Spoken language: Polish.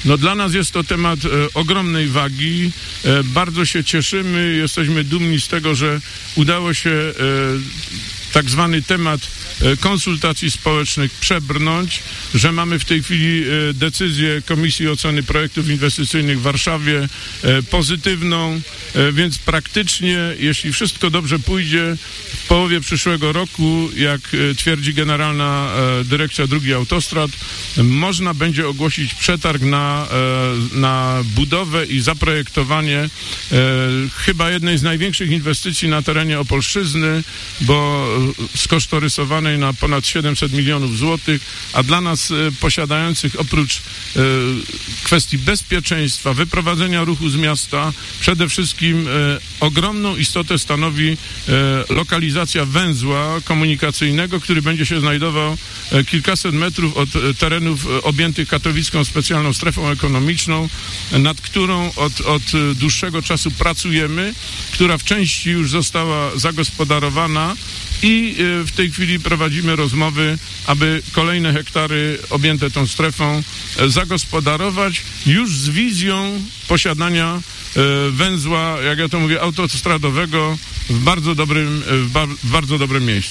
No dla nas jest to temat ogromnej wagi. Bardzo się cieszymy, jesteśmy dumni z tego, że udało się tak zwany temat konsultacji społecznych przebrnąć, że mamy w tej chwili decyzję Komisji Oceny Projektów Inwestycyjnych w Warszawie pozytywną, więc praktycznie, jeśli wszystko dobrze pójdzie, w połowie przyszłego roku, jak twierdzi Generalna Dyrekcja Dróg i Autostrad, można będzie ogłosić przetarg na budowę i zaprojektowanie chyba jednej z największych inwestycji na terenie Opolszczyzny, bo skosztorysowanej na ponad 700 milionów złotych, a dla nas posiadających oprócz kwestii bezpieczeństwa, wyprowadzenia ruchu z miasta, przede wszystkim ogromną istotę stanowi lokalizacja węzła komunikacyjnego, który będzie się znajdował kilkaset metrów od terenów objętych katowicką specjalną strefą ekonomiczną, nad którą od dłuższego czasu pracujemy, która w części już została zagospodarowana i w tej chwili prowadzimy rozmowy, aby kolejne hektary objęte tą strefą zagospodarować już z wizją posiadania węzła, jak ja to mówię, autostradowego w bardzo dobrym miejscu.